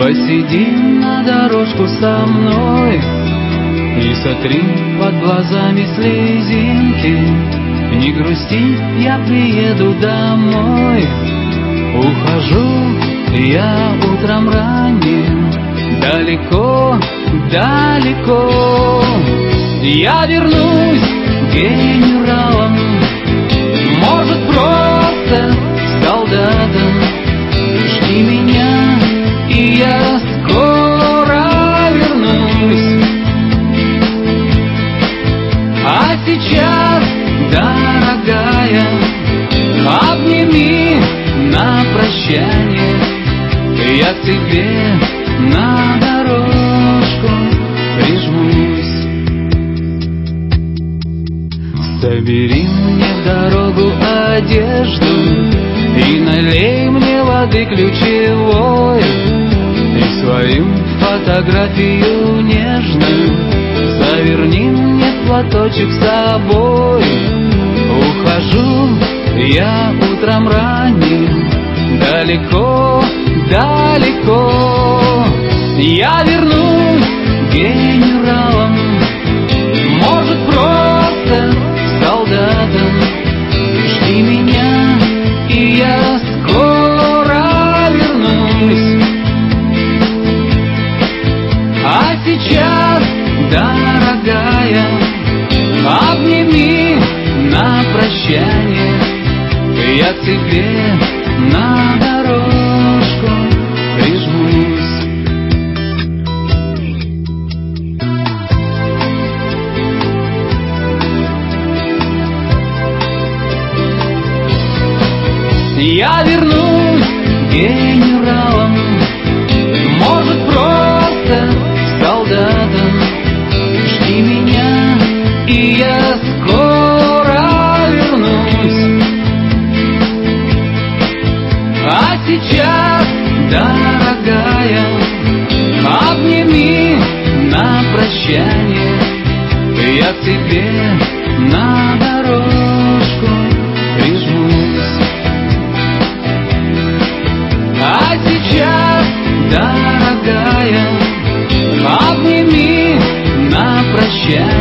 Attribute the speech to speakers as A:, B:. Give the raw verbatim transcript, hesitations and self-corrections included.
A: Посиди на дорожку со мной и сотри под глазами слезинки. Не грусти, я приеду домой. Ухожу я утром ранним, далеко, далеко. Я вернусь генералом, может, просто солдатом. Жди меня, и я скоро вернусь. А сейчас, дорогая, обними на прощание. Я к тебе на дорожку прижмусь. Собери мне в дорогу одежду и налей мне воды ключевой, и свою фотографию нежную заверни мне в платочек с собой. Ухожу я утром ранним, далеко, далеко. Я вернусь генералом, может, просто солдатом. Жди меня, и я скоро вернусь. А сейчас, дорогая, обними на прощание. Я к тебе на дорожку прижмусь. Я вернусь генералом, может, просто солдатом. Жди меня, и я скоро вернусь. А сейчас, дорогая, обними на прощание. Я к тебе на дорожку прижмусь. А сейчас, дорогая, обними на прощание.